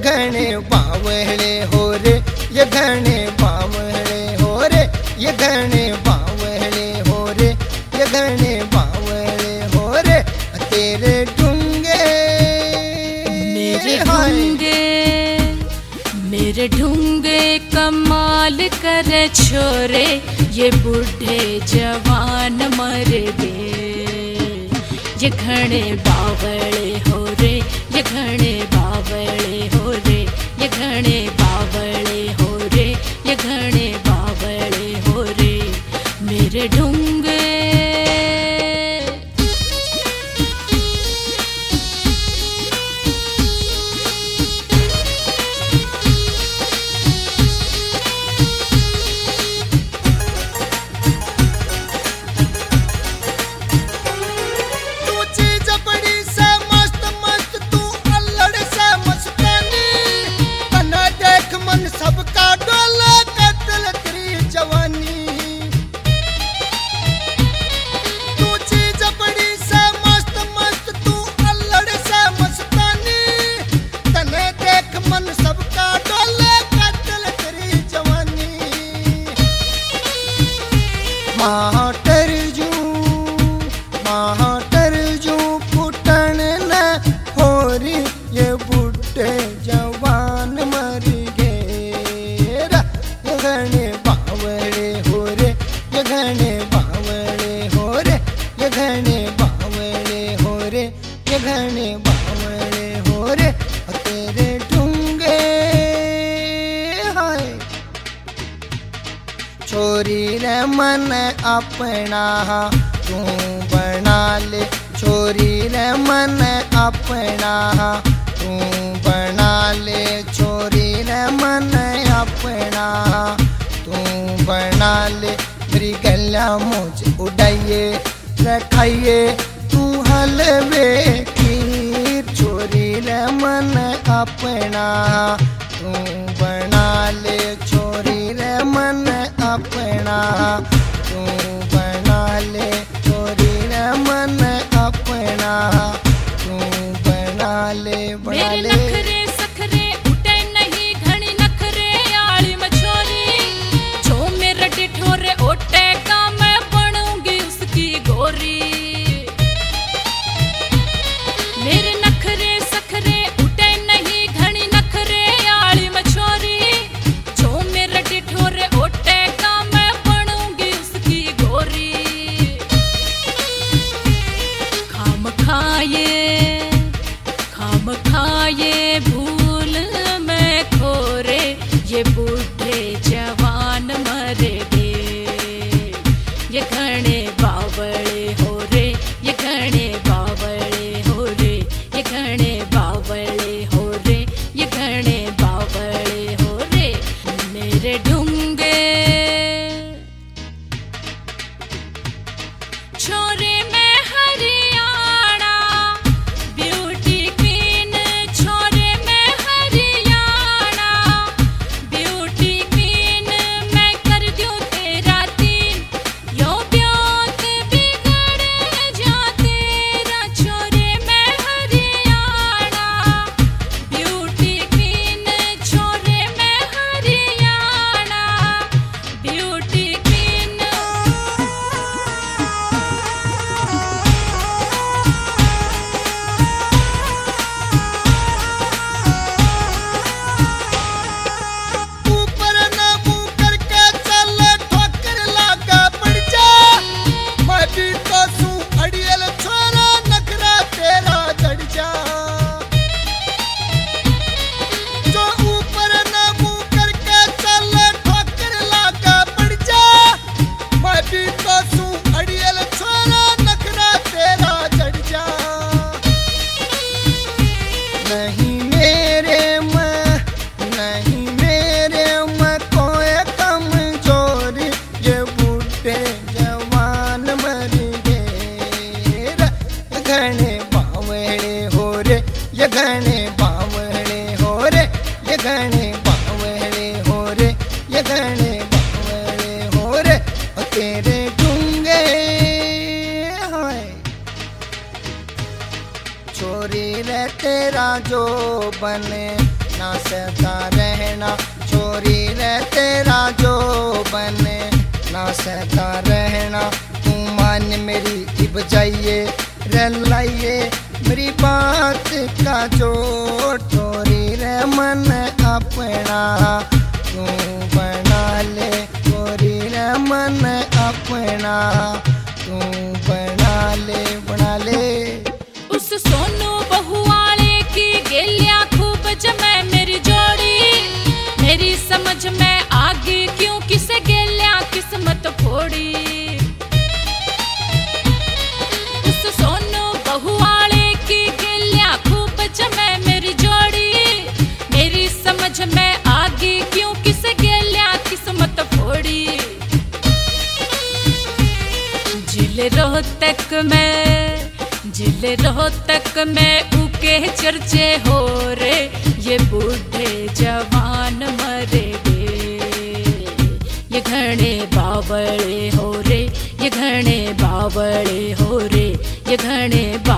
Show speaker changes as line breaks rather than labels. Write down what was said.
घने बावले हो रे, ये घने बावले हो रे, ये घने बावले हो रे, ये घने बावले हो रे, तेरे ढूंगे
मेरे ढूंगे, मेरे ढूंगे कमाल करे छोरे, ये बूढ़े जवान मर गए। ये घने बावले हो रे, ये घने बावले हो रे, ये घने बावले हो रे, ये घने बावले हो रे, मेरे ढूंगे।
सबका डोला कतल तेरी जवानी, तू चीज बड़ी से मस्त मस्त, तू अल्लड़ से मस्तानी, तने देख मन सबका डोला कतल तेरी जवानी। माटर जू फुटन न हो रही, ये बूढ़े जवान मर घने बावले हो रे, ये घने बावले हो रे, ये घने बावले हो रे, ये घने बावले हो रे, तेरे ढूंगे हाय। छोरी रे मन अपना तू बना ले, छोरी रे मन अपना तू बना ले, छोरी रे मन अपना तू बना ले। मेरी गला मुझे उड़ाइए रखाइए तू हलवे खीर, छोरी रे मन अपना तू बना ले, छोरी रे मन अपना तू बना ले, छोरी रे मन अपना तू बना ले, बना ले।
ओटे का मैं बनूंगी उसकी गोरी, मेरे नखरे सखरे उठे नहीं घनी नखरे आली मछोरी, जो मेरे डिठोरे ओटे का मैं बनूंगी उसकी गोरी। खाम खाए भूल में खोरे, ये बूढ़े जवान मर गए। ये घने बावले हो रे, ये घने बावले हो रे, ये घने बावले हो रे, ये घने बावले हो रे, मेरे ढूंगे। छोरे में हरियाणा ब्यूटी क्वीन, छोरे में हरियाणा ब्यूटी क्वीन, मैं कर दूं तेरा तीन, यो ब्योत बिगड़ जा तेरा। छोरे में हरियाणा ब्यूटी क्वीन, छोरे में हरियाणा ब्यूटी क्वीन। ऊपर ना मुंह करके चल, ठोकर लागा पड़ जा, मैं भी तो सू अड़ियल छोरा, नखरा तेरा जड़ जा। जो ऊपर ना मुंह करके चल, ठोकर लागा पड़ जा, मैं भी तो सू अड़ियल छोरा, नखरा तेरा जड़ जा। नहीं मेरे में कोई कमजोरी, ये बूढ़े जवान मर गए। घने बावले हो रे, ये घने बावले हो रे, ये घने बावले हो रे, ये घने बावले हो रे, तेरे ढूंगे हाय। छोरी रे तेरा जो बने
ना सहता रहना छोरी रे तेरा जो बने ना सहता रहना तू मान मेरी इब जाइए रे लाइए मेरी बात का जो छोरी रे मन अपना तू बना ले छोरी रे मन अपना तू बना ले
उस सोनू बहू वाले की गेलियां खूब जमे मेरी जोड़ी मेरी समझ में आगे क्यों किसे गेलियां किस्मत फोड़ी उस सोनू बहू वाले की गेलियां खूब जमे मेरी जोड़ी मेरी समझ में आगे क्यों किसे गेलियां किस्मत फोड़ी जिले रोहतक में उके चर्चे हो रे ये बूढ़े जवान मरे गे ये घने बावळे हो रे ये घने बावळे हो रे ये घने